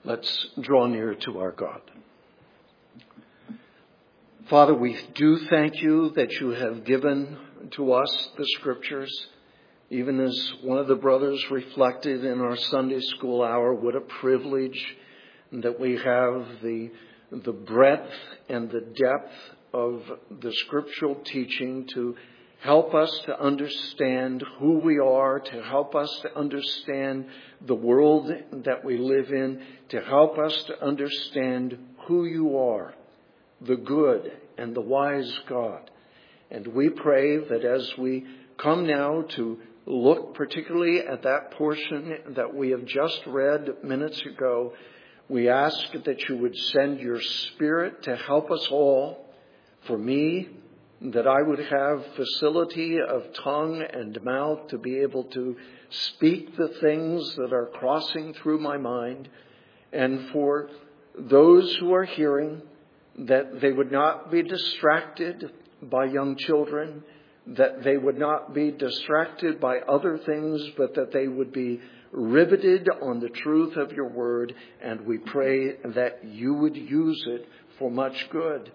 Let's draw near to our God. Father, we do thank you that you have given to us the Scriptures, even as one of the brothers reflected in our Sunday school hour. What a privilege that we have the breadth and the depth of the scriptural teaching to help us to understand who we are, to help us to understand the world that we live in, to help us to understand who you are, the good and the wise God. And we pray that as we come now to look particularly at that portion that we have just read minutes ago, we ask that you would send your Spirit to help us all. For me, that I would have facility of tongue and mouth to be able to speak the things that are crossing through my mind. And for those who are hearing, that they would not be distracted by young children, that they would not be distracted by other things, but that they would be riveted on the truth of your word. And we pray that you would use it for much good.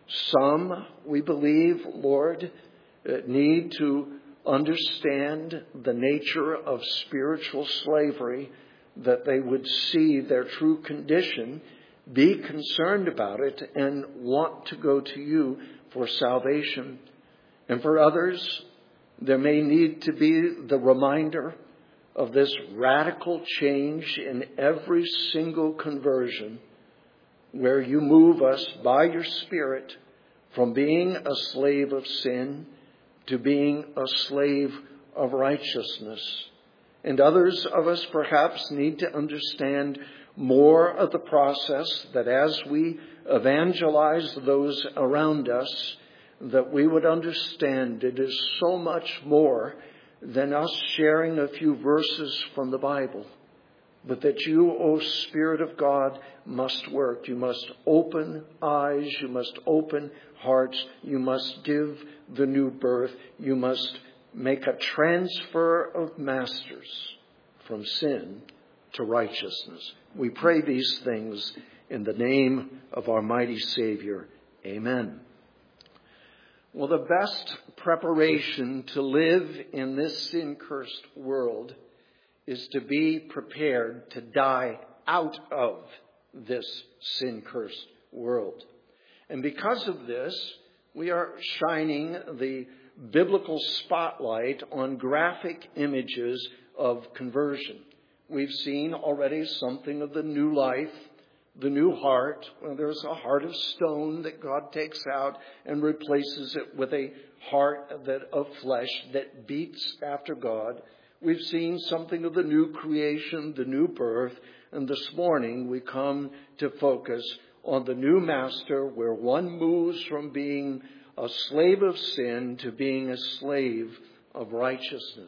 Some, we believe, Lord, need to understand the nature of spiritual slavery, that they would see their true condition, be concerned about it, and want to go to you for salvation. And for others, there may need to be the reminder of this radical change in every single conversion, where you move us by your Spirit from being a slave of sin to being a slave of righteousness. And others of us perhaps need to understand more of the process, that as we evangelize those around us, that we would understand it is so much more than us sharing a few verses from the Bible. But that you, O Spirit of God, must work. You must open eyes. You must open hearts. You must give the new birth. You must make a transfer of masters from sin to righteousness. We pray these things in the name of our mighty Savior. Amen. Well, the best preparation to live in this sin-cursed world is to be prepared to die out of this sin-cursed world. And because of this, we are shining the biblical spotlight on graphic images of conversion. We've seen already something of the new life, the new heart. Well, there's a heart of stone that God takes out and replaces it with a heart of flesh that beats after God. We've seen something of the new creation, the new birth, and this morning we come to focus on the new master, where one moves from being a slave of sin to being a slave of righteousness.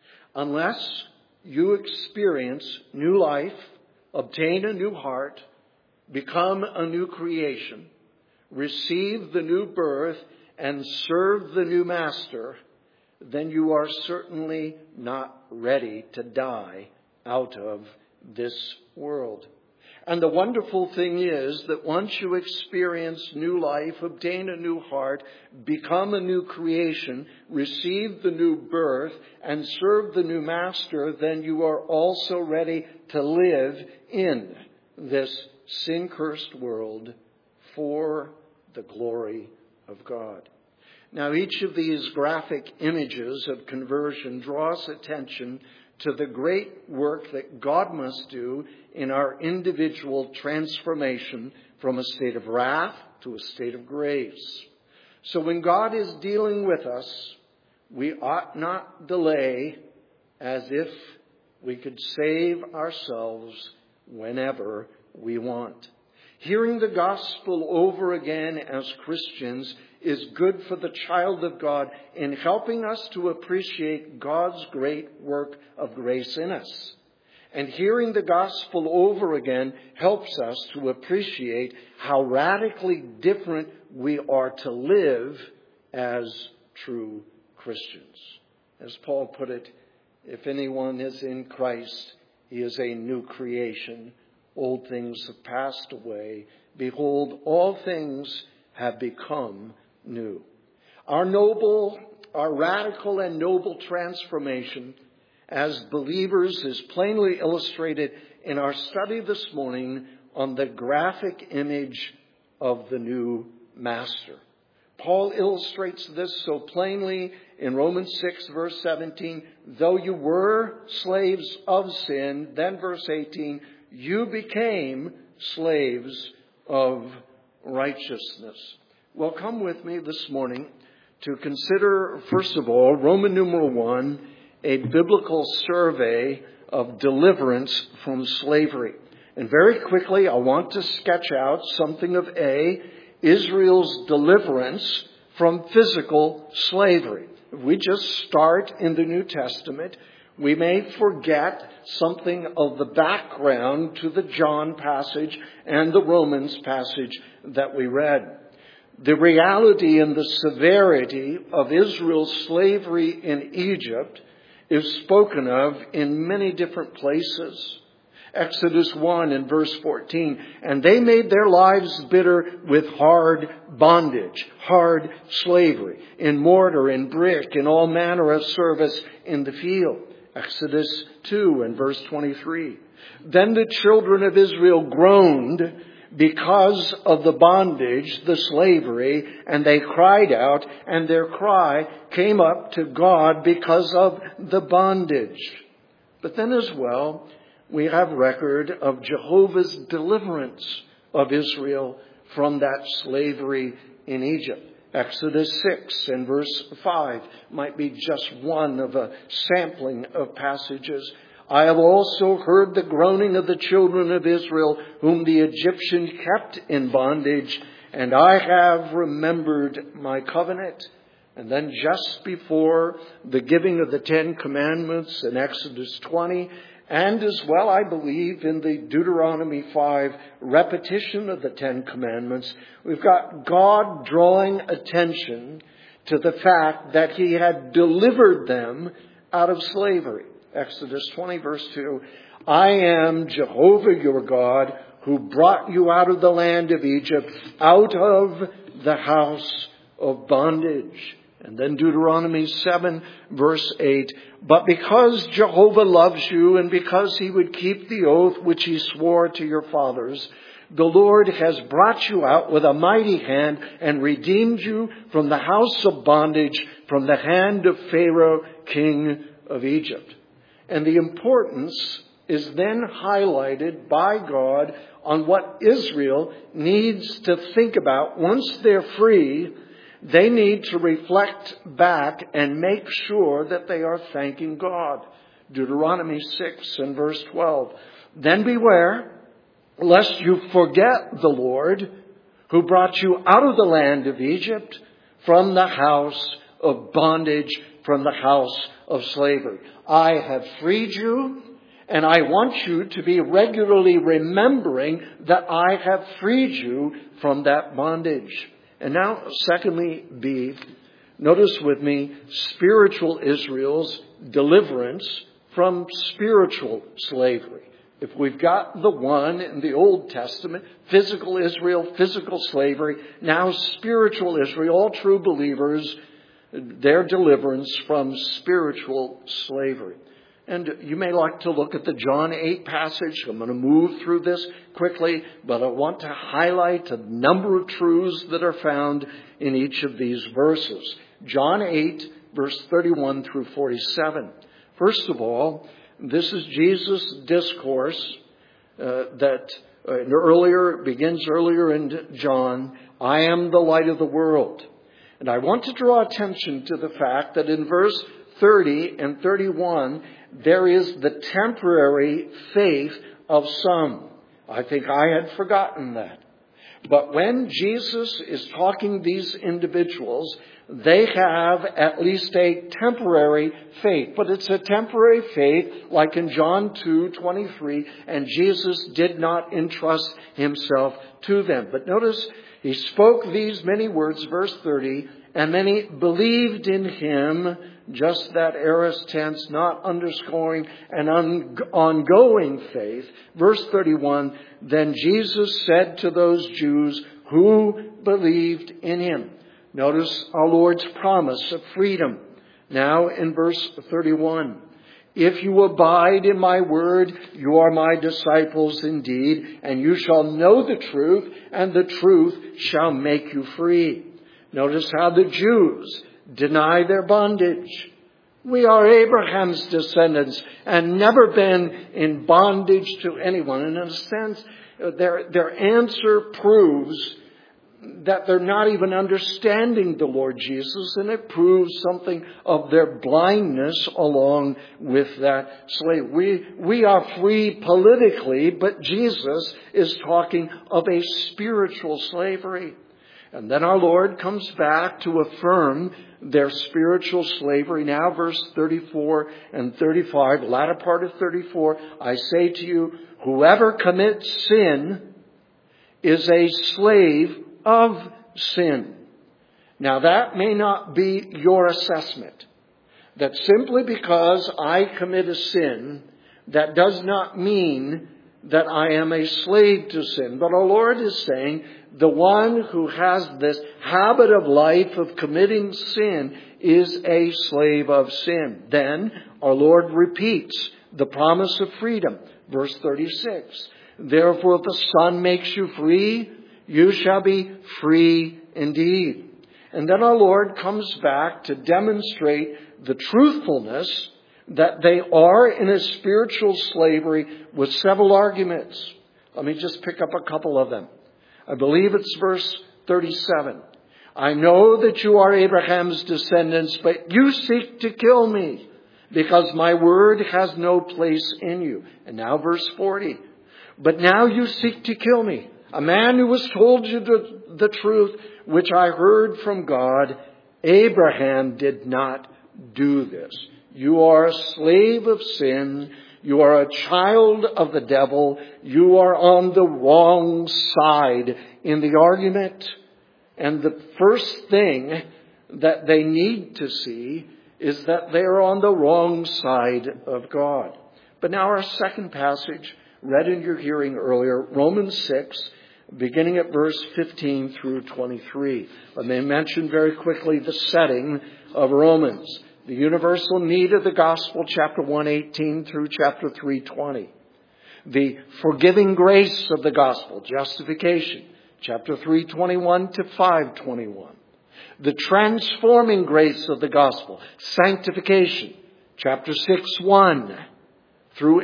Unless you experience new life, obtain a new heart, become a new creation, receive the new birth, and serve the new master, then you are certainly not ready to die out of this world. And the wonderful thing is that once you experience new life, obtain a new heart, become a new creation, receive the new birth, and serve the new master, then you are also ready to live in this sin-cursed world for the glory of God. Now, each of these graphic images of conversion draws attention to the great work that God must do in our individual transformation from a state of wrath to a state of grace. So when God is dealing with us, we ought not delay, as if we could save ourselves whenever we want. Hearing the gospel over again as Christians is good for the child of God in helping us to appreciate God's great work of grace in us. And hearing the gospel over again helps us to appreciate how radically different we are to live as true Christians. As Paul put it, if anyone is in Christ, he is a new creation. Old things have passed away. Behold, all things have become new. Our radical and noble transformation as believers is plainly illustrated in our study this morning on the graphic image of the new master. Paul illustrates this so plainly in Romans 6, verse 17. Though you were slaves of sin, then verse 18, you became slaves of righteousness. Well, come with me this morning to consider, first of all, Roman numeral 1, a biblical survey of deliverance from slavery. And very quickly, I want to sketch out something of Israel's deliverance from physical slavery. If we just start in the New Testament, we may forget something of the background to the John passage and the Romans passage that we read. The reality and the severity of Israel's slavery in Egypt is spoken of in many different places. Exodus 1 and verse 14, and they made their lives bitter with hard bondage, hard slavery, in mortar, in brick, in all manner of service in the field. Exodus 2 and verse 23. Then the children of Israel groaned because of the bondage, the slavery, and they cried out, and their cry came up to God because of the bondage. But then as well, we have record of Jehovah's deliverance of Israel from that slavery in Egypt. Exodus 6 and verse 5 might be just one of a sampling of passages. I have also heard the groaning of the children of Israel, whom the Egyptians kept in bondage, and I have remembered my covenant. And then just before the giving of the Ten Commandments in Exodus 20, and as well, I believe, in the Deuteronomy 5 repetition of the Ten Commandments, we've got God drawing attention to the fact that He had delivered them out of slavery. Exodus 20 verse 2, I am Jehovah your God, who brought you out of the land of Egypt, out of the house of bondage. And then Deuteronomy 7 verse 8, but because Jehovah loves you and because He would keep the oath which He swore to your fathers, the Lord has brought you out with a mighty hand and redeemed you from the house of bondage, from the hand of Pharaoh, king of Egypt. And the importance is then highlighted by God on what Israel needs to think about once they're free. They need to reflect back and make sure that they are thanking God. Deuteronomy 6 and verse 12. Then beware, lest you forget the Lord, who brought you out of the land of Egypt, from the house of bondage, from the house of slavery. I have freed you, and I want you to be regularly remembering that I have freed you from that bondage. And now, secondly, B, notice with me spiritual Israel's deliverance from spiritual slavery. If we've got the one in the Old Testament, physical Israel, physical slavery, now spiritual Israel, all true believers, their deliverance from spiritual slavery. And you may like to look at the John 8 passage. I'm going to move through this quickly, but I want to highlight a number of truths that are found in each of these verses. John 8, verse 31 through 47. First of all, this is Jesus' discourse that begins earlier in John. I am the light of the world. And I want to draw attention to the fact that in verse 30 and 31, there is the temporary faith of some. I think I had forgotten that. But when Jesus is talking to these individuals, they have at least a temporary faith. But it's a temporary faith like in John 2:23, and Jesus did not entrust Himself to them. But notice, He spoke these many words, verse 30, and many believed in him. Just that aorist tense, not underscoring an ongoing faith. Verse 31, then Jesus said to those Jews who believed in him. Notice our Lord's promise of freedom. Now in verse 31, if you abide in my word, you are my disciples indeed, and you shall know the truth, and the truth shall make you free. Notice how the Jews deny their bondage. We are Abraham's descendants and never been in bondage to anyone. And in a sense, their answer proves that they're not even understanding the Lord Jesus, and it proves something of their blindness along with that slavery. We are free politically, but Jesus is talking of a spiritual slavery. And then our Lord comes back to affirm their spiritual slavery. Now verse 34 and 35, latter part of 34, I say to you, whoever commits sin is a slave of sin. Now that may not be your assessment. That simply because I commit a sin, that does not mean that I am a slave to sin. But our Lord is saying the one who has this habit of life of committing sin is a slave of sin. Then our Lord repeats the promise of freedom. Verse 36. Therefore, if the Son makes you free, you shall be free indeed. And then our Lord comes back to demonstrate the truthfulness that they are in a spiritual slavery with several arguments. Let me just pick up a couple of them. I believe it's verse 37. I know that you are Abraham's descendants, but you seek to kill me because my word has no place in you. And now verse 40. But now you seek to kill me, a man who has told you the truth, which I heard from God. Abraham did not do this. You are a slave of sin. You are a child of the devil. You are on the wrong side in the argument. And the first thing that they need to see is that they are on the wrong side of God. But now our second passage, read in your hearing earlier, Romans 6, beginning at verse 15 through 23. Let me mention very quickly the setting of Romans. The universal need of the gospel, chapter 1:18 through chapter 3:20. The forgiving grace of the gospel, justification, chapter 3:21 to 5:21. The transforming grace of the gospel, sanctification, chapter 6:1 through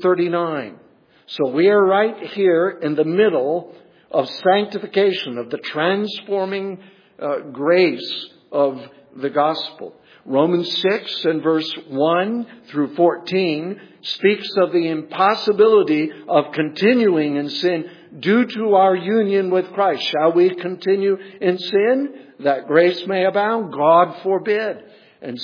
8:39. So we are right here in the middle of sanctification, of the transforming grace of the gospel. Romans 6 and verse 1 through 14 speaks of the impossibility of continuing in sin due to our union with Christ. Shall we continue in sin that grace may abound? God forbid. And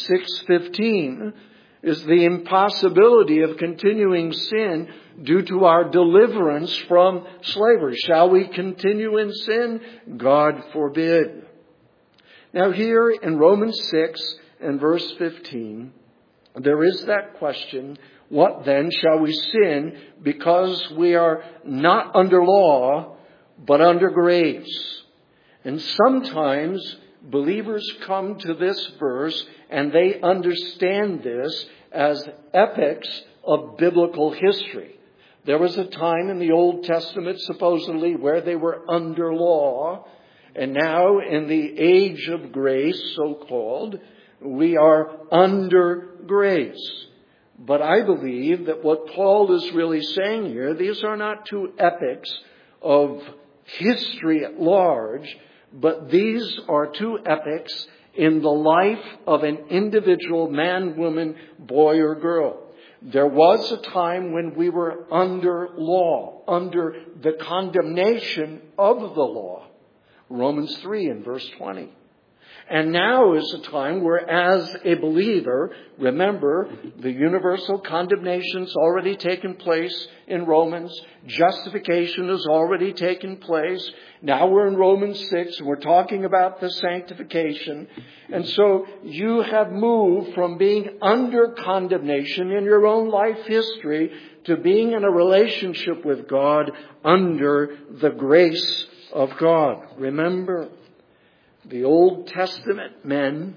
6:15 is the impossibility of continuing sin due to our deliverance from slavery. Shall we continue in sin? God forbid. Now here in Romans 6 and verse 15, there is that question, what then shall we sin because we are not under law, but under grace? And sometimes believers come to this verse and they understand this as epics of biblical history. There was a time in the Old Testament, supposedly, where they were under law. And now in the age of grace, so-called, we are under grace. But I believe that what Paul is really saying here, these are not two epics of history at large, but these are two epics in the life of an individual man, woman, boy, or girl. There was a time when we were under law, under the condemnation of the law. Romans 3 and verse 20. And now is a time where, as a believer, remember, the universal condemnation's already taken place in Romans. Justification has already taken place. Now we're in Romans 6, and we're talking about the sanctification. And so you have moved from being under condemnation in your own life history to being in a relationship with God under the grace of God. Remember, the Old Testament men,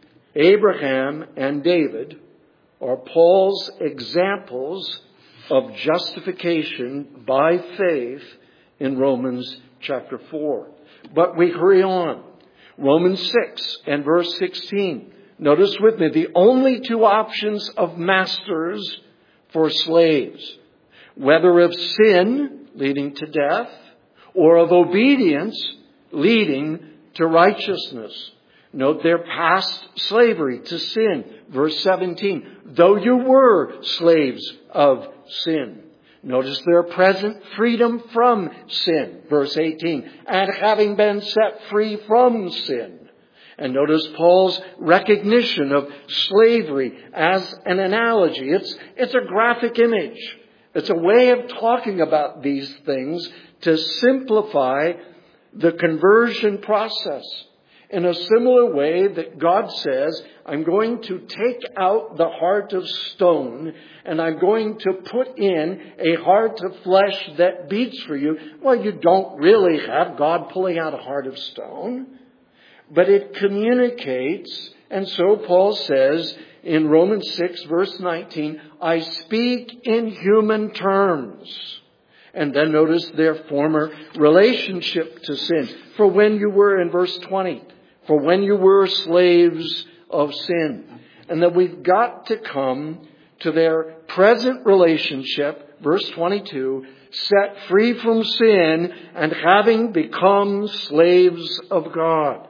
Abraham and David, are Paul's examples of justification by faith in Romans chapter 4. But we hurry on. Romans 6 and verse 16. Notice with me the only two options of masters for slaves, whether of sin leading to death or of obedience leading to righteousness. Note their past slavery to sin. Verse 17. Though you were slaves of sin. Notice their present freedom from sin. Verse 18. And having been set free from sin. And notice Paul's recognition of slavery as an analogy. It's a graphic image. It's a way of talking about these things to simplify the conversion process. In a similar way that God says, I'm going to take out the heart of stone and I'm going to put in a heart of flesh that beats for you. Well, you don't really have God pulling out a heart of stone, but it communicates. And so Paul says in Romans 6 verse 19, I speak in human terms. And then notice their former relationship to sin. For when you were, in verse 20, for when you were slaves of sin. And that we've got to come to their present relationship, verse 22, set free from sin and having become slaves of God.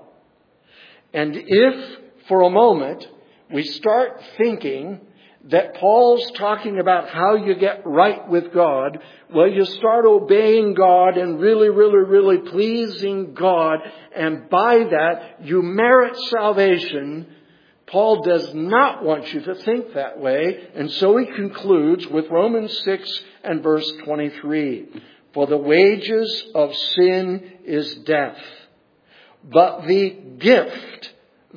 And if, for a moment, we start thinking that Paul's talking about how you get right with God, well, you start obeying God and really pleasing God, and by that you merit salvation. Paul does not want you to think that way, and so he concludes with Romans 6 and verse 23. For the wages of sin is death, but the gift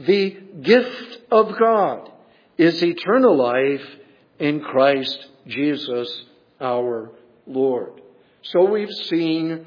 of God is eternal life in Christ Jesus our Lord. So we've seen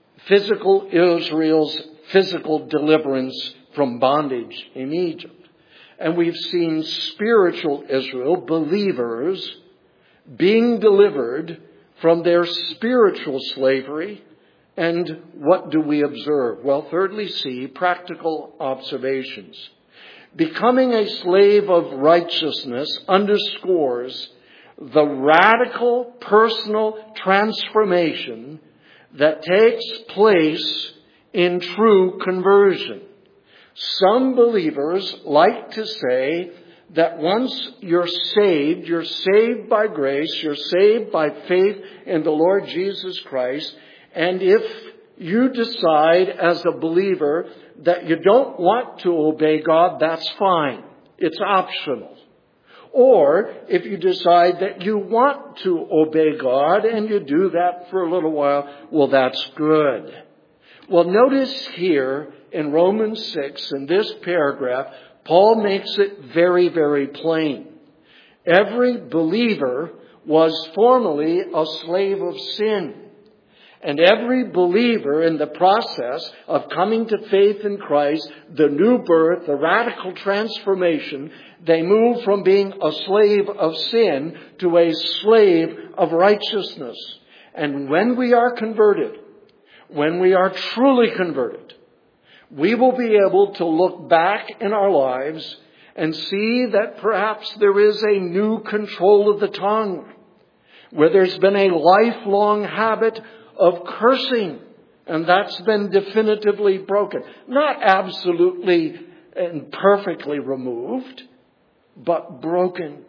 Israel's physical deliverance from bondage in Egypt. And we've seen spiritual Israel, believers, being delivered from their spiritual slavery. And what do we observe? Well, thirdly, see practical observations. Becoming a slave of righteousness underscores the radical personal transformation that takes place in true conversion. Some believers like to say that once you're saved by grace, you're saved by faith in the Lord Jesus Christ, and if you decide as a believer that you don't want to obey God, that's fine. It's optional. Or if you decide that you want to obey God and you do that for a little while, well, that's good. Well, notice here in Romans 6, in this paragraph, Paul makes it very plain. Every believer was formerly a slave of sin. And every believer in the process of coming to faith in Christ, the new birth, the radical transformation, they move from being a slave of sin to a slave of righteousness. And when we are converted, when we are truly converted, we will be able to look back in our lives and see that perhaps there is a new control of the tongue, where there's been a lifelong habit of cursing, and that's been definitively broken. Not absolutely and perfectly removed, but broken.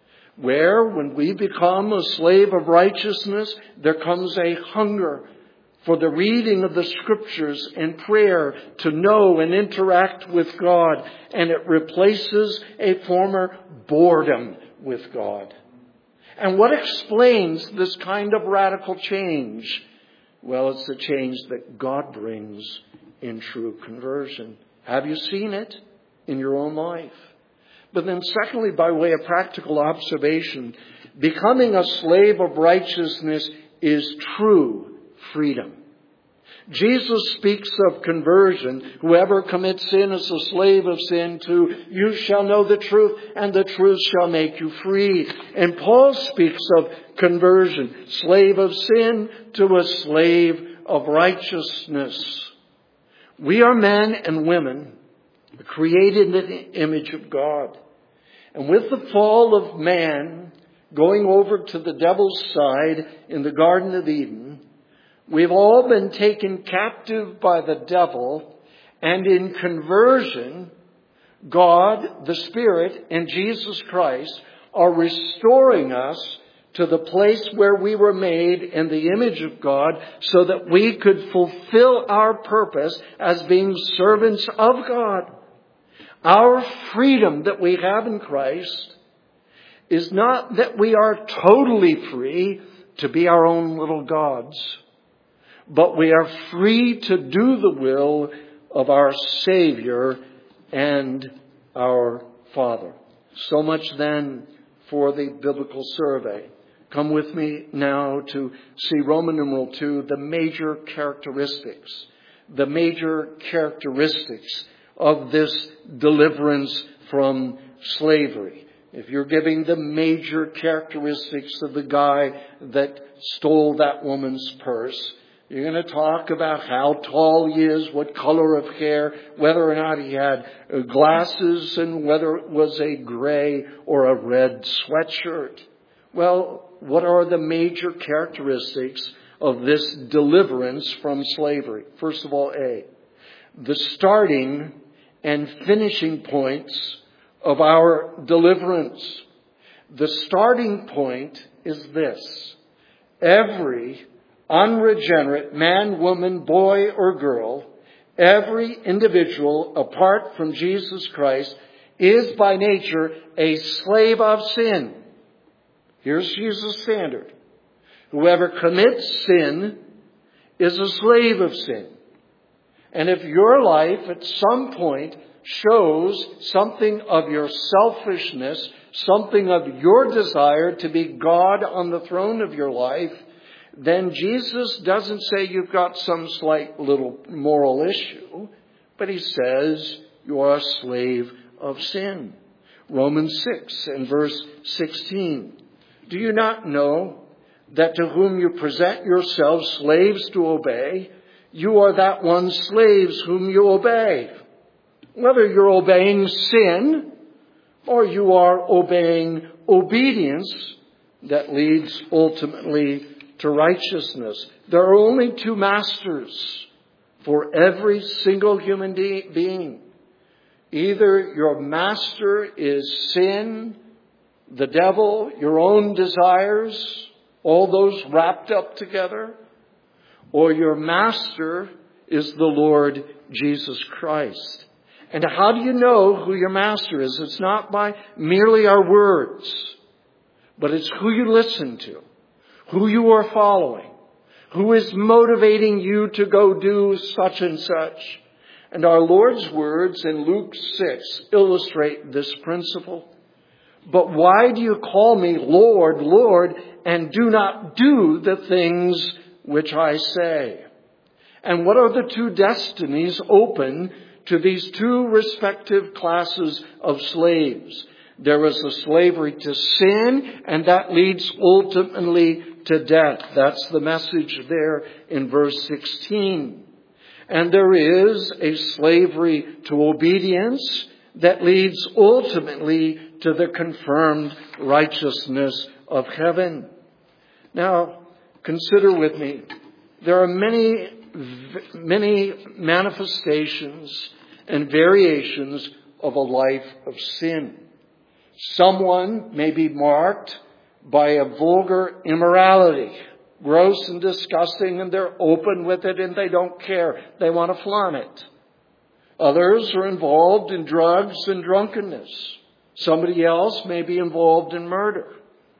Where when we become a slave of righteousness, there comes a hunger for the reading of the Scriptures and prayer to know and interact with God. And it replaces a former boredom with God. And what explains this kind of radical change? Well, it's the change that God brings in true conversion. Have you seen it in your own life? But then secondly, by way of practical observation, becoming a slave of righteousness is true freedom. Jesus speaks of conversion. Whoever commits sin is a slave of sin too. You shall know the truth, and the truth shall make you free. And Paul speaks of conversion, slave of sin to a slave of righteousness. We are men and women created in the image of God. And with the fall of man going over to the devil's side in the Garden of Eden, we've all been taken captive by the devil, and in conversion, God, the Spirit, and Jesus Christ are restoring us to the place where we were made in the image of God so that we could fulfill our purpose as being servants of God. Our freedom that we have in Christ is not that we are totally free to be our own little gods, but we are free to do the will of our Savior and our Father. So much then for the biblical survey. Come with me now to see Roman numeral 2, the major characteristics of this deliverance from slavery. If you're giving the major characteristics of the guy that stole that woman's purse, you're going to talk about how tall he is, what color of hair, whether or not he had glasses, and whether it was a gray or a red sweatshirt. Well, what are the major characteristics of this deliverance from slavery? First of all, A, the starting and finishing points of our deliverance. The starting point is this: every unregenerate man, woman, boy, or girl, every individual apart from Jesus Christ is by nature a slave of sin. Here's Jesus' standard. Whoever commits sin is a slave of sin. And if your life at some point shows something of your selfishness, something of your desire to be God on the throne of your life, then Jesus doesn't say you've got some slight little moral issue, but he says you are a slave of sin. Romans 6 and verse 16. Do you not know that to whom you present yourselves slaves to obey, you are that one slaves whom you obey? Whether you're obeying sin or you are obeying obedience that leads ultimately to righteousness. There are only two masters for every single human being. Either your master is sin, the devil, your own desires, all those wrapped up together, or your master is the Lord Jesus Christ. And how do you know who your master is? It's not by merely our words, but it's who you listen to, who you are following, who is motivating you to go do such and such. And our Lord's words in Luke 6 illustrate this principle. But why do you call me Lord, Lord, and do not do the things which I say? And what are the two destinies open to these two respective classes of slaves? There is a slavery to sin, and that leads ultimately to death. That's the message there in verse 16. And there is a slavery to obedience that leads ultimately to the confirmed righteousness of heaven. Now, consider with me, there are many manifestations and variations of a life of sin. Someone may be marked by a vulgar immorality. gross and disgusting, and they're open with it and they don't care. They want to flaunt it. Others are involved in drugs and drunkenness. Somebody else may be involved in murder.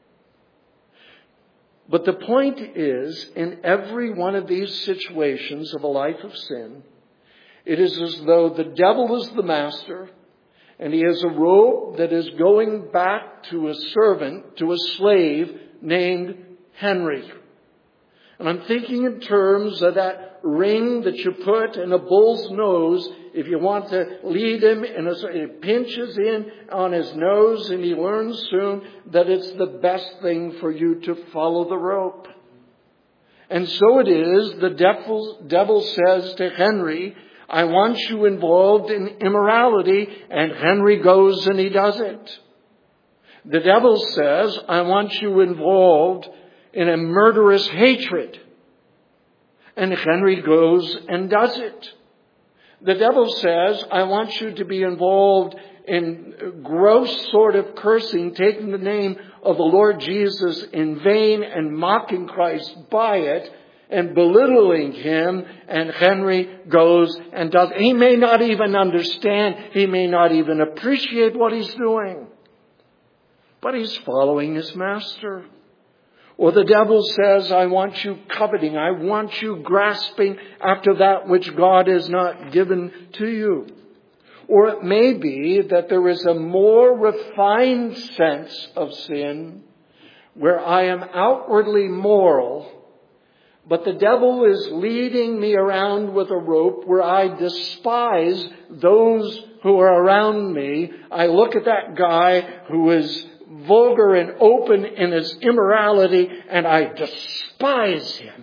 But the point is, in every one of these situations of a life of sin, it is as though the devil is the master, and he has a rope that is going back to a servant, to a slave named Henry. And I'm thinking in terms of that ring that you put in a bull's nose if you want to lead him, and it pinches in on his nose, and he learns soon that it's the best thing for you to follow the rope. And so it is, the devil says to Henry, I want you involved in immorality, and Henry goes and he does it. The devil says, I want you involved in a murderous hatred, and Henry goes and does it. The devil says, I want you to be involved in gross sort of cursing, taking the name of the Lord Jesus in vain and mocking Christ by it and belittling him, and Henry goes and does. He may not even understand. He may not even appreciate what he's doing. But he's following his master. Or the devil says, I want you coveting. I want you grasping after that which God has not given to you. Or it may be that there is a more refined sense of sin where I am outwardly moral, but the devil is leading me around with a rope where I despise those who are around me. I look at that guy who is vulgar and open in his immorality, and I despise him.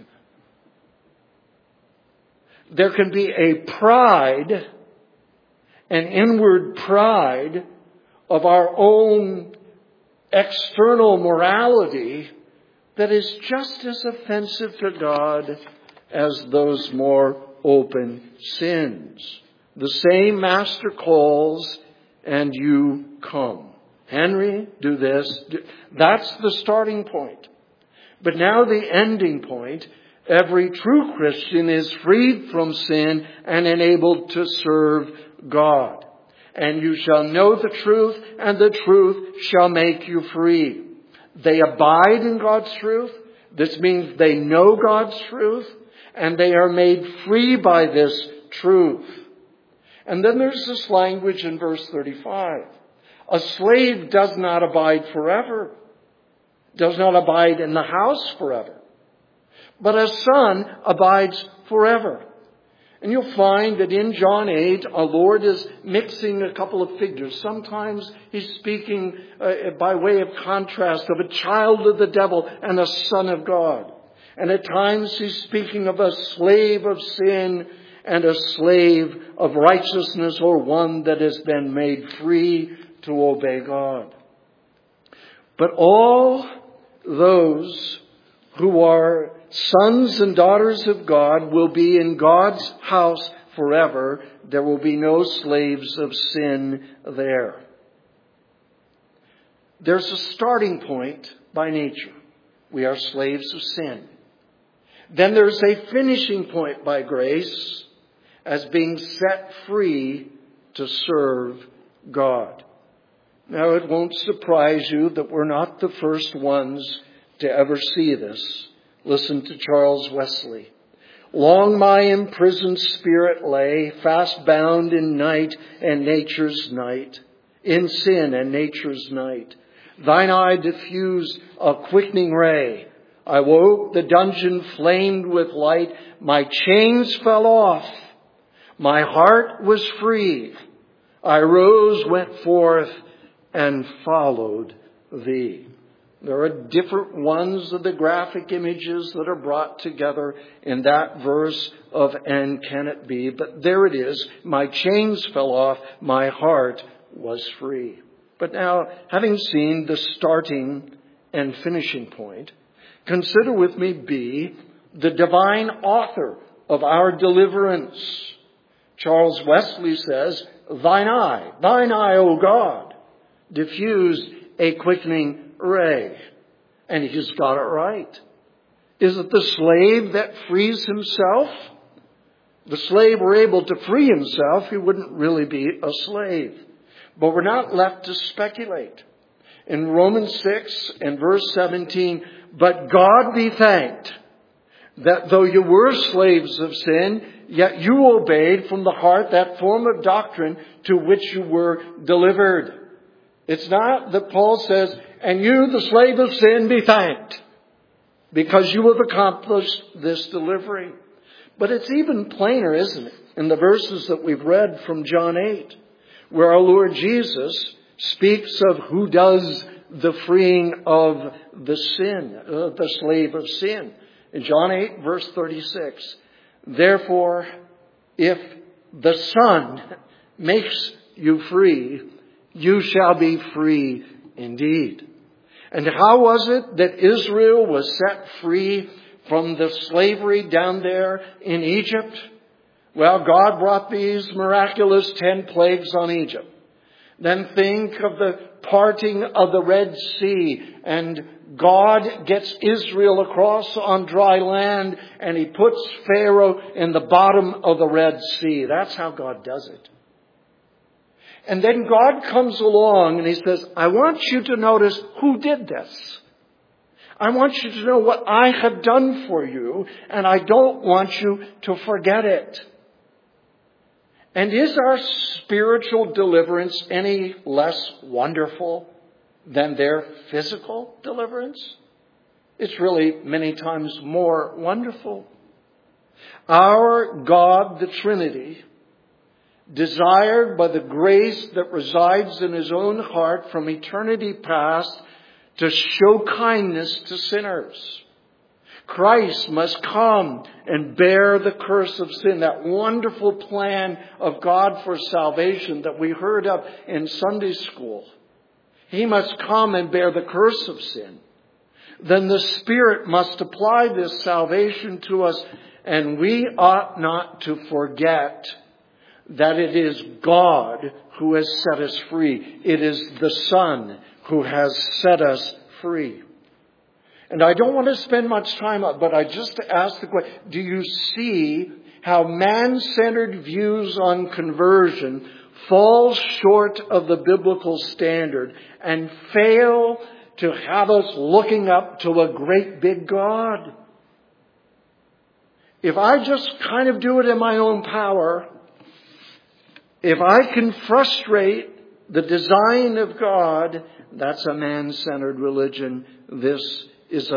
There can be a pride, an inward pride of our own external morality that is just as offensive to God as those more open sins. The same master calls, and you come. Henry, do this. That's the starting point. But now the ending point. Every true Christian is freed from sin and enabled to serve God. And you shall know the truth, and the truth shall make you free. They abide in God's truth. This means they know God's truth, and they are made free by this truth. And then there's this language in verse 35. A slave does not abide forever, does not abide in the house forever, but a son abides forever. And you'll find that in John 8, our Lord is mixing a couple of figures. Sometimes he's speaking by way of contrast of a child of the devil and a son of God. And at times he's speaking of a slave of sin and a slave of righteousness, or one that has been made free to obey God. But all those who are sons and daughters of God will be in God's house forever. There will be no slaves of sin there. There's a starting point by nature. We are slaves of sin. Then there's a finishing point by grace as being set free to serve God. Now, it won't surprise you that we're not the first ones to ever see this. Listen to Charles Wesley. Long my imprisoned spirit lay, fast bound in night and nature's night, in sin and nature's night. Thine eye diffused a quickening ray. I woke, the dungeon flamed with light. My chains fell off. My heart was free. I rose, went forth, and followed thee. There are different ones of the graphic images that are brought together in that verse of "and can it be?" But there it is. My chains fell off. My heart was free. But now, having seen the starting and finishing point, consider with me B, the divine author of our deliverance. Charles Wesley says, thine eye, O God, diffused a quickening ray. And he's got it right. Is it the slave that frees himself? If the slave were able to free himself, he wouldn't really be a slave. But we're not left to speculate. In Romans 6 and verse 17, but God be thanked that though you were slaves of sin, yet you obeyed from the heart that form of doctrine to which you were delivered. It's not that Paul says, and you, the slave of sin, be thanked, because you have accomplished this delivery. But it's even plainer, isn't it, in the verses that we've read from John 8, where our Lord Jesus speaks of who does the freeing of the slave of sin. In John 8, verse 36, therefore, if the Son makes you free, you shall be free indeed. And how was it that Israel was set free from the slavery down there in Egypt? Well, God brought these miraculous 10 plagues on Egypt. Then think of the parting of the Red Sea, and God gets Israel across on dry land, and He puts Pharaoh in the bottom of the Red Sea. That's how God does it. And then God comes along and He says, I want you to notice who did this. I want you to know what I have done for you, and I don't want you to forget it. And is our spiritual deliverance any less wonderful than their physical deliverance? It's really many times more wonderful. Our God, the Trinity, desired by the grace that resides in His own heart from eternity past to show kindness to sinners. Christ must come and bear the curse of sin. That wonderful plan of God for salvation that we heard of in Sunday school. He must come and bear the curse of sin. Then the Spirit must apply this salvation to us, and we ought not to forget that it is God who has set us free. It is the Son who has set us free. And I don't want to spend much time on it, but I just ask the question, do you see how man-centered views on conversion fall short of the biblical standard and fail to have us looking up to a great big God? If I just kind of do it in my own power, if I can frustrate the design of God, that's a man-centered religion. This is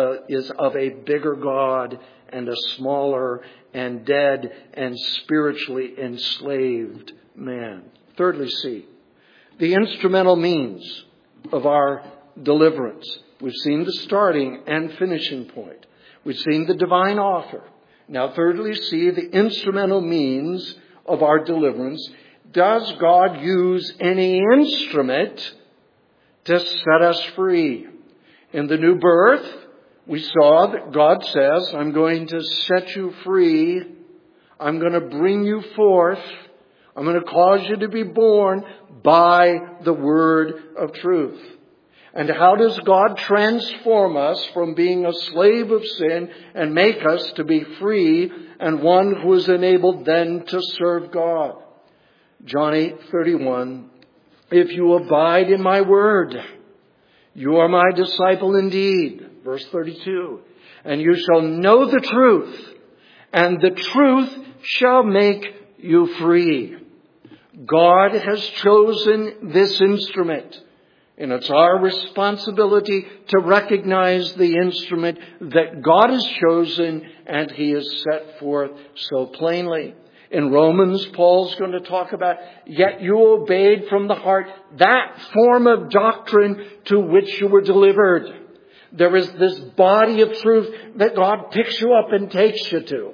of a bigger God and a smaller and dead and spiritually enslaved man. Thirdly, see, the instrumental means of our deliverance. We've seen the starting and finishing point. We've seen the divine author. Now, thirdly, see the instrumental means of our deliverance. Does God use any instrument to set us free? In the new birth, we saw that God says, I'm going to set you free. I'm going to bring you forth. I'm going to cause you to be born by the word of truth. And how does God transform us from being a slave of sin and make us to be free and one who is enabled then to serve God? John 8:31, if you abide in my word, you are my disciple indeed. Verse 32, and you shall know the truth, and the truth shall make you free. God has chosen this instrument, and it's our responsibility to recognize the instrument that God has chosen and He has set forth so plainly. In Romans, Paul's going to talk about, yet you obeyed from the heart that form of doctrine to which you were delivered. There is this body of truth that God picks you up and takes you to.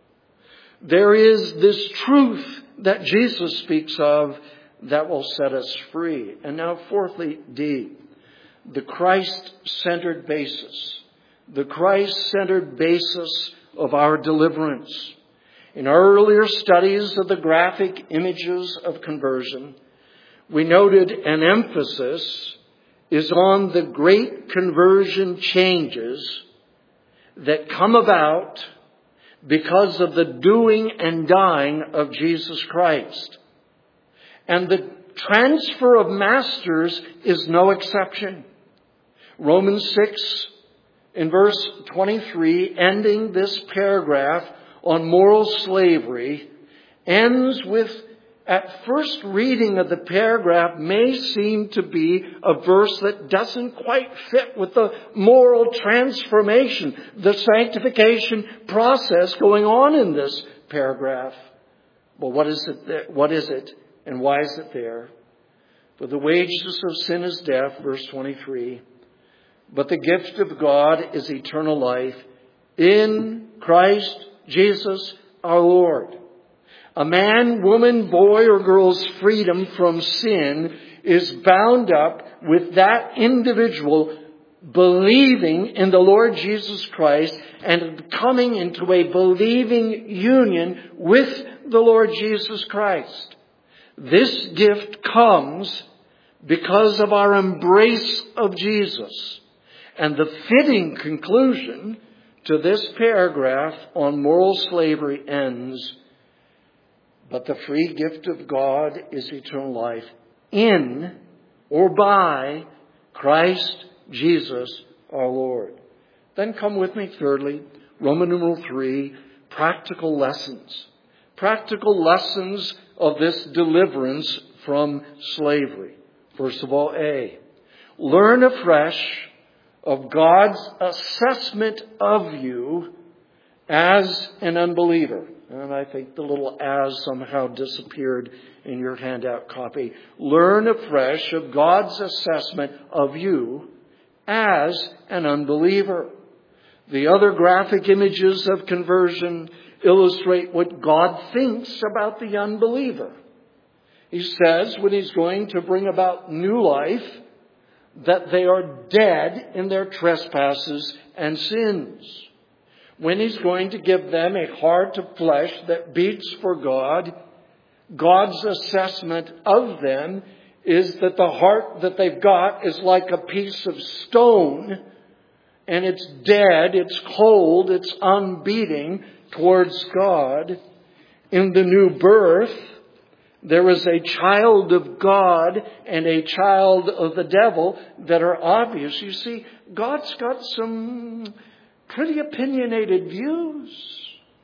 There is this truth that Jesus speaks of that will set us free. And now fourthly, D, the Christ-centered basis. The Christ-centered basis of our deliverance. In our earlier studies of the graphic images of conversion, we noted an emphasis is on the great conversion changes that come about because of the doing and dying of Jesus Christ. And the transfer of masters is no exception. Romans 6 in verse 23, ending this paragraph on moral slavery, ends with, at first reading of the paragraph, may seem to be a verse that doesn't quite fit with the moral transformation, the sanctification process going on in this paragraph. Well, what is it and why is it there? For the wages of sin is death, verse 23. But the gift of God is eternal life in Christ Jesus our Lord. A man, woman, boy, or girl's freedom from sin is bound up with that individual believing in the Lord Jesus Christ and coming into a believing union with the Lord Jesus Christ. This gift comes because of our embrace of Jesus. And the fitting conclusion to this paragraph on moral slavery ends, but the free gift of God is eternal life in or by Christ Jesus our Lord. Then come with me, thirdly, Roman numeral 3, practical lessons. Practical lessons of this deliverance from slavery. First of all, A, learn afresh of God's assessment of you as an unbeliever. And I think the little "as" somehow disappeared in your handout copy. Learn afresh of God's assessment of you as an unbeliever. The other graphic images of conversion illustrate what God thinks about the unbeliever. He says when He's going to bring about new life, that they are dead in their trespasses and sins. When He's going to give them a heart of flesh that beats for God, God's assessment of them is that the heart that they've got is like a piece of stone, and it's dead, it's cold, it's unbeating towards God. In the new birth, there is a child of God and a child of the devil that are obvious. You see, God's got some pretty opinionated views.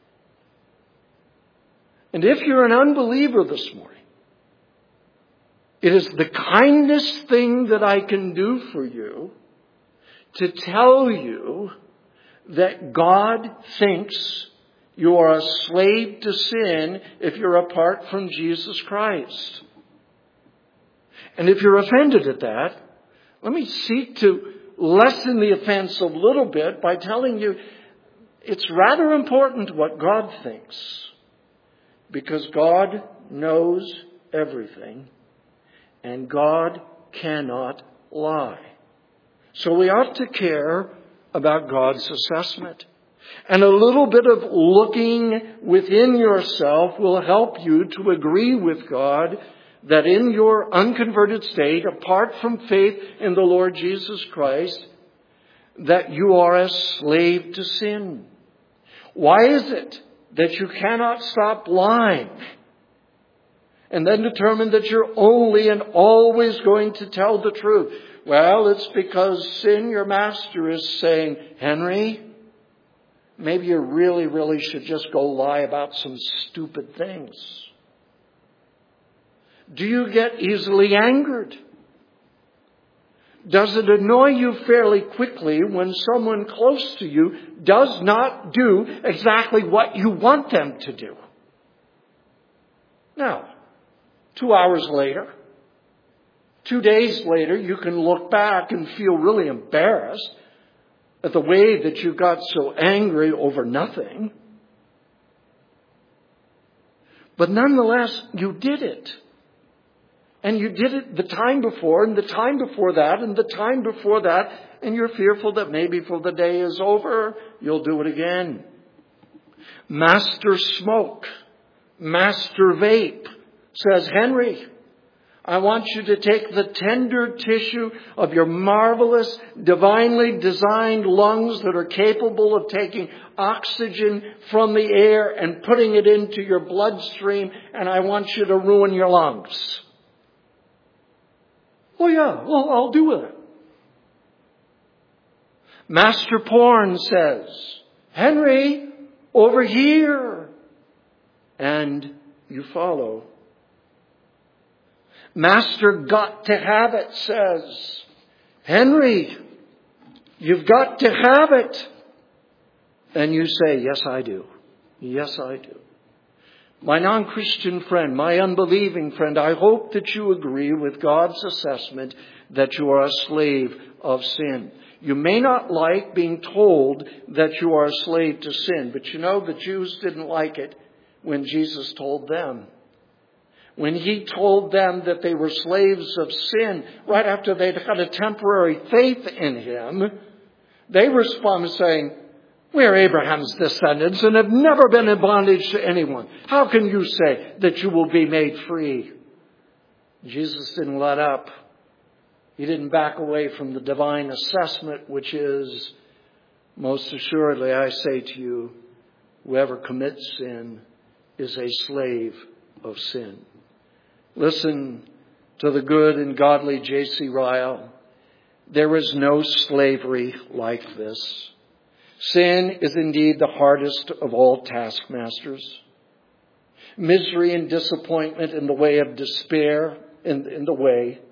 And if you're an unbeliever this morning, it is the kindest thing that I can do for you to tell you that God thinks you are a slave to sin if you're apart from Jesus Christ. And if you're offended at that, let me seek to lessen the offense a little bit by telling you it's rather important what God thinks, because God knows everything and God cannot lie. So we ought to care about God's assessment. And a little bit of looking within yourself will help you to agree with God that in your unconverted state, apart from faith in the Lord Jesus Christ, that you are a slave to sin. Why is it that you cannot stop lying and then determine that you're only and always going to tell the truth? Well, it's because sin, your master, is saying, Henry, maybe you really should just go lie about some stupid things. Do you get easily angered? Does it annoy you fairly quickly when someone close to you does not do exactly what you want them to do? Now, 2 hours later, 2 days later, you can look back and feel really embarrassed at the way that you got so angry over nothing. But nonetheless, you did it. And you did it the time before, and the time before that, and the time before that, and you're fearful that maybe before the day is over, you'll do it again. Master Smoke, Master Vape says, Henry, I want you to take the tender tissue of your marvelous, divinely designed lungs that are capable of taking oxygen from the air and putting it into your bloodstream, and I want you to ruin your lungs. Oh yeah, well, I'll do it. Master Porn says, Henry, over here. And you follow. Master Got to Have It says, Henry, you've got to have it. And you say, yes, I do. Yes, I do. My non-Christian friend, my unbelieving friend, I hope that you agree with God's assessment that you are a slave of sin. You may not like being told that you are a slave to sin, but you know the Jews didn't like it when Jesus told them. When he told them that they were slaves of sin, right after they'd had a temporary faith in him, they responded saying, we are Abraham's descendants and have never been in bondage to anyone. How can you say that you will be made free? Jesus didn't let up. He didn't back away from the divine assessment, which is, most assuredly, I say to you, whoever commits sin is a slave of sin. Listen to the good and godly J.C. Ryle. There is no slavery like this. Sin is indeed the hardest of all taskmasters. Misery and disappointment in the way of despair, in the way.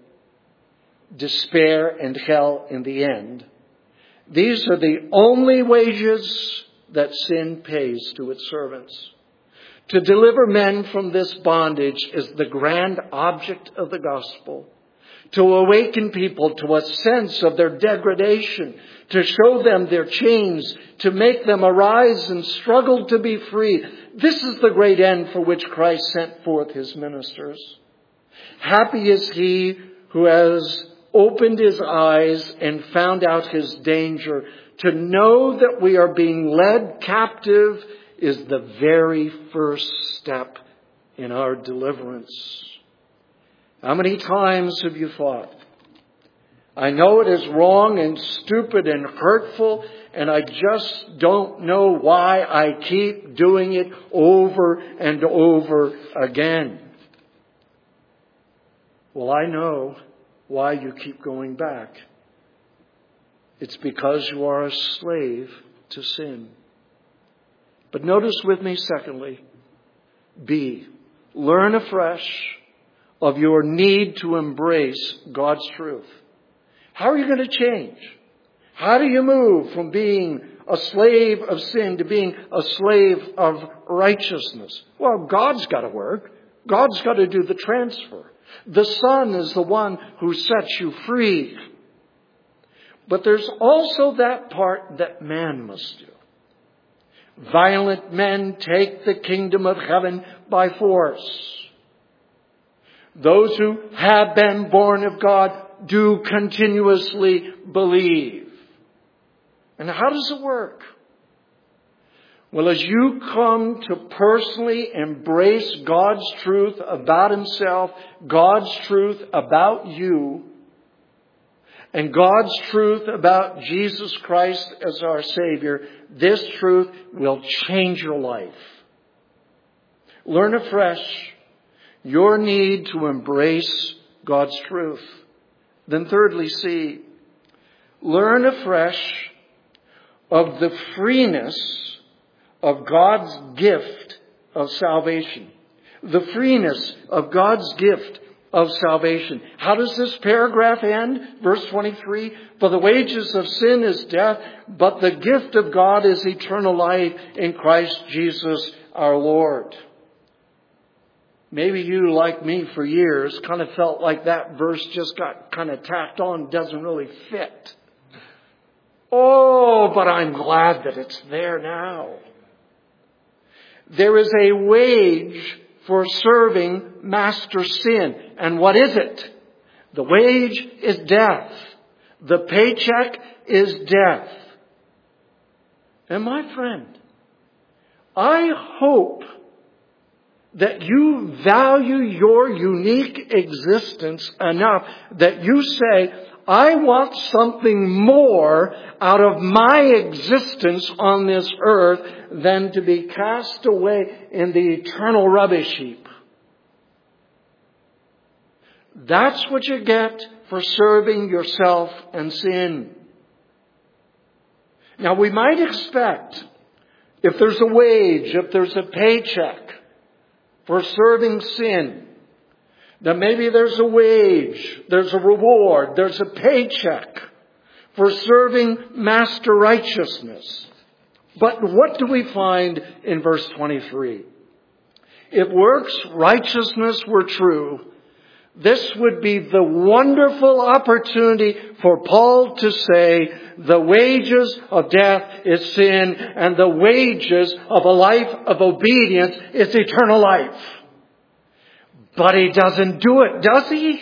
Despair and hell in the end. These are the only wages that sin pays to its servants. To deliver men from this bondage is the grand object of the gospel. To awaken people to a sense of their degradation, to show them their chains, to make them arise and struggle to be free. This is the great end for which Christ sent forth his ministers. Happy is he who has opened his eyes and found out his danger. To know that we are being led captive is the very first step in our deliverance. How many times have you thought, I know it is wrong and stupid and hurtful, and I just don't know why I keep doing it over and over again. Well, I know why you keep going back. It's because you are a slave to sin. But notice with me, secondly, B, learn afresh of your need to embrace God's truth. How are you going to change? How do you move from being a slave of sin to being a slave of righteousness? Well, God's got to work. God's got to do the transfer. The Son is the one who sets you free. But there's also that part that man must do. Violent men take the kingdom of heaven by force. Those who have been born of God do continuously believe. And how does it work? Well, as you come to personally embrace God's truth about himself, God's truth about you, and God's truth about Jesus Christ as our Savior, this truth will change your life. Learn afresh your need to embrace God's truth. Then thirdly, C, learn afresh of the freeness of God's gift of salvation. The freeness of God's gift of salvation. How does this paragraph end? Verse 23, for the wages of sin is death, but the gift of God is eternal life in Christ Jesus our Lord. Maybe you, like me for years, kind of felt like that verse just got kind of tacked on, doesn't really fit. Oh, but I'm glad that it's there now. There is a wage for serving master sin. And what is it? The wage is death. The paycheck is death. And my friend, I hope that you value your unique existence enough that you say, I want something more out of my existence on this earth than to be cast away in the eternal rubbish heap. That's what you get for serving yourself and sin. Now we might expect, if there's a wage, if there's a paycheck for serving sin, that maybe there's a wage, there's a reward, there's a paycheck for serving Master Righteousness. But what do we find in verse 23? If works righteousness were true, this would be the wonderful opportunity for Paul to say, the wages of death is sin, and the wages of a life of obedience is eternal life. But he doesn't do it, does he?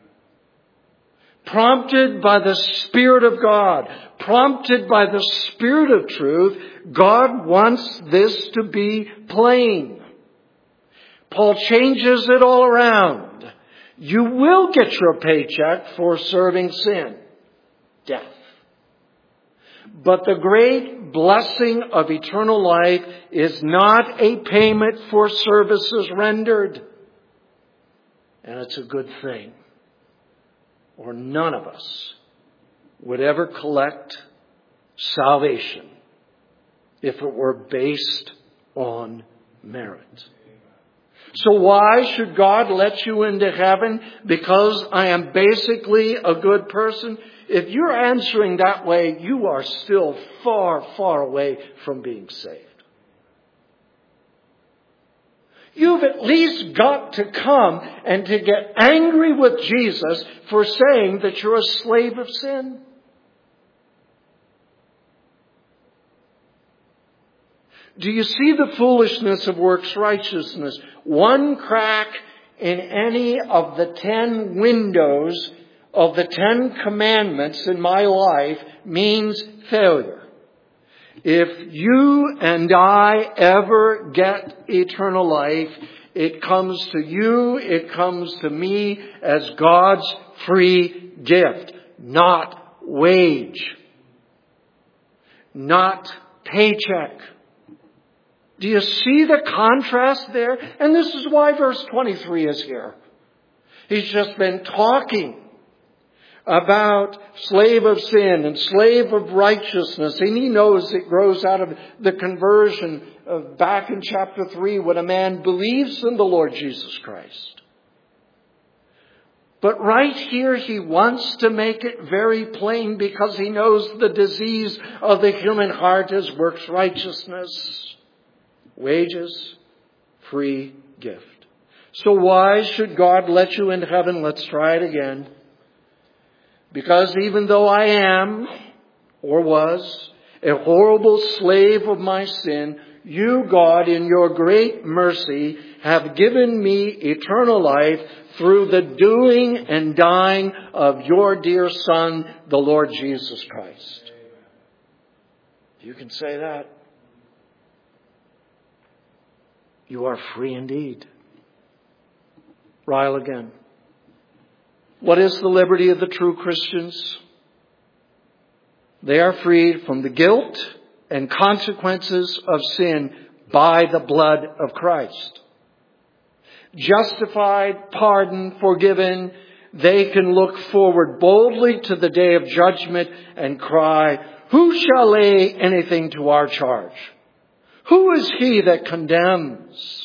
Prompted by the Spirit of God, prompted by the Spirit of truth, God wants this to be plain. Paul changes it all around. You will get your paycheck for serving sin, death. But the great blessing of eternal life is not a payment for services rendered. And it's a good thing. Or none of us would ever collect salvation if it were based on merit. So why should God let you into heaven? Because I am basically a good person? If you're answering that way, you are still far, far away from being saved. You've at least got to come and to get angry with Jesus for saying that you're a slave of sin. Do you see the foolishness of works righteousness? One crack in any of the 10 windows of the 10 commandments in my life means failure. If you and I ever get eternal life, it comes to you, it comes to me as God's free gift, not wage, not paycheck. Do you see the contrast there? And this is why verse 23 is here. He's just been talking about slave of sin and slave of righteousness. And he knows it grows out of the conversion of back in chapter 3 when a man believes in the Lord Jesus Christ. But right here he wants to make it very plain because he knows the disease of the human heart is works righteousness. Wages, free gift. So why should God let you into heaven? Let's try it again. Because even though I am, or was, a horrible slave of my sin, you, God, in your great mercy, have given me eternal life through the doing and dying of your dear Son, the Lord Jesus Christ. You can say that. You are free indeed. Ryle again. What is the liberty of the true Christians? They are freed from the guilt and consequences of sin by the blood of Christ. Justified, pardoned, forgiven, they can look forward boldly to the day of judgment and cry, who shall lay anything to our charge? Who is he that condemns?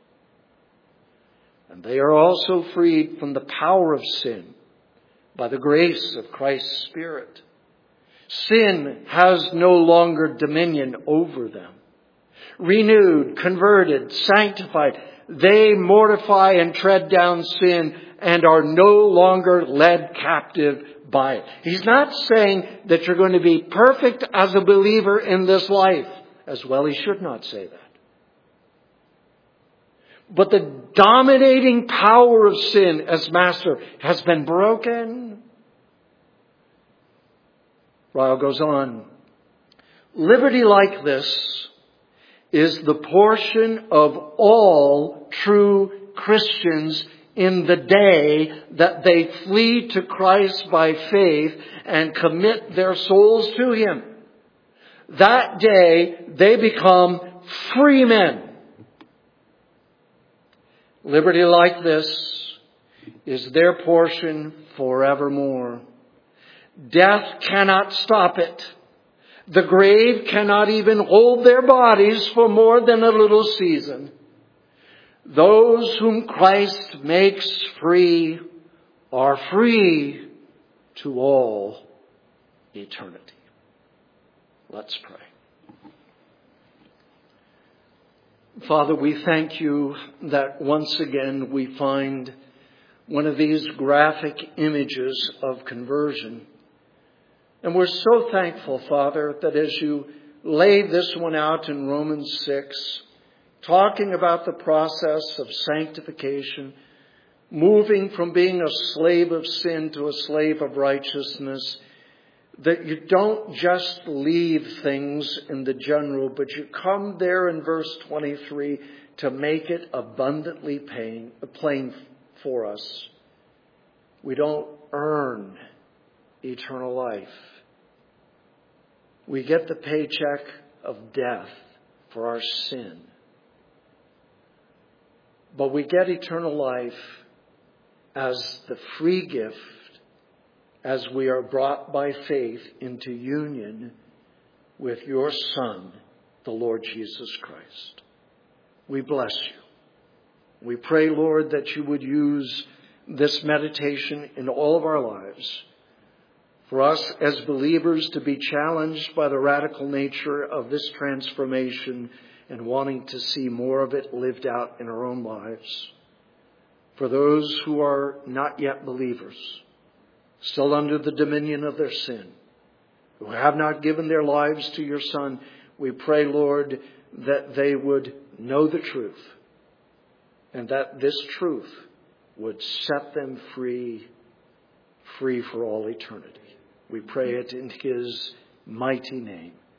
And they are also freed from the power of sin by the grace of Christ's Spirit. Sin has no longer dominion over them. Renewed, converted, sanctified, they mortify and tread down sin and are no longer led captive by it. He's not saying that you're going to be perfect as a believer in this life. As well, he should not say that. But the dominating power of sin as master has been broken. Ryle goes on. Liberty like this is the portion of all true Christians in the day that they flee to Christ by faith and commit their souls to Him. That day they become free men. Liberty like this is their portion forevermore. Death cannot stop it. The grave cannot even hold their bodies for more than a little season. Those whom Christ makes free are free to all eternity. Let's pray. Father, we thank you that once again we find one of these graphic images of conversion. And we're so thankful, Father, that as you lay this one out in Romans 6, talking about the process of sanctification, moving from being a slave of sin to a slave of righteousness, that you don't just leave things in the general, but you come there in verse 23 to make it abundantly plain for us. We don't earn eternal life. We get the paycheck of death for our sin. But we get eternal life as the free gift as we are brought by faith into union with your Son, the Lord Jesus Christ. We bless you. We pray, Lord, that you would use this meditation in all of our lives for us as believers to be challenged by the radical nature of this transformation and wanting to see more of it lived out in our own lives. For those who are not yet believers, still under the dominion of their sin, who have not given their lives to your Son, we pray, Lord, that they would know the truth and that this truth would set them free for all eternity. We pray it in His mighty name.